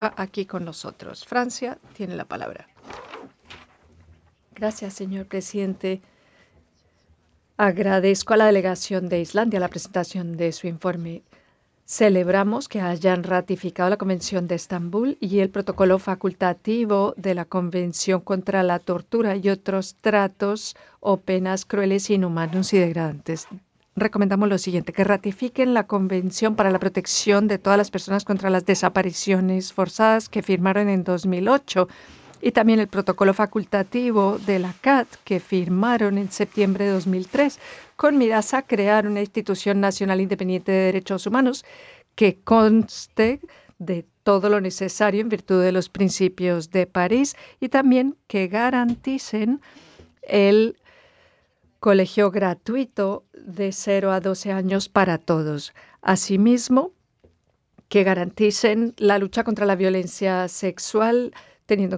aquí con nosotros. Francia tiene la palabra. Gracias, señor presidente. Agradezco a la delegación de Islandia la presentación de su informe. Celebramos que hayan ratificado la Convención de Estambul y el protocolo facultativo de la Convención contra la Tortura y otros tratos o penas crueles, inhumanos y degradantes. Recomendamos lo siguiente: que ratifiquen la Convención para la Protección de todas las personas contra las desapariciones forzadas que firmaron en 2008 y también el protocolo facultativo de la CAT que firmaron en septiembre de 2003 con miras a crear una institución nacional independiente de derechos humanos que conste de todo lo necesario en virtud de los principios de París y también que garanticen el colegio gratuito de 0 a 12 años para todos. Asimismo, que garanticen la lucha contra la violencia sexual, teniendo